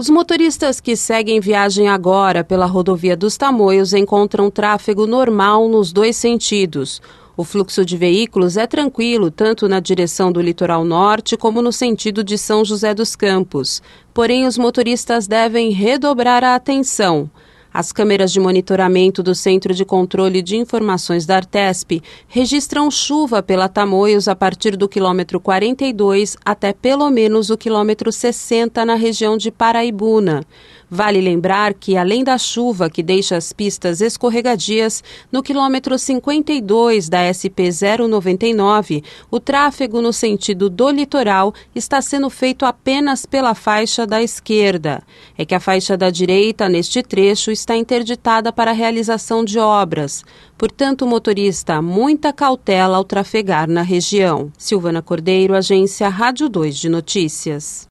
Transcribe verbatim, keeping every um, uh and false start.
Os motoristas que seguem viagem agora pela rodovia dos Tamoios encontram tráfego normal nos dois sentidos. O fluxo de veículos é tranquilo tanto na direção do litoral norte como no sentido de São José dos Campos. Porém, os motoristas devem redobrar a atenção. As câmeras de monitoramento do Centro de Controle de Informações da Artesp registram chuva pela Tamoios a partir do quilômetro quarenta e dois até pelo menos o quilômetro sessenta na região de Paraibuna. Vale lembrar que, além da chuva que deixa as pistas escorregadias, no quilômetro cinquenta e dois da S P zero noventa e nove, o tráfego no sentido do litoral está sendo feito apenas pela faixa da esquerda. É que a faixa da direita, neste trecho, está interditada para a realização de obras. Portanto, motorista, muita cautela ao trafegar na região. Silvana Cordeiro, Agência Rádio dois de Notícias.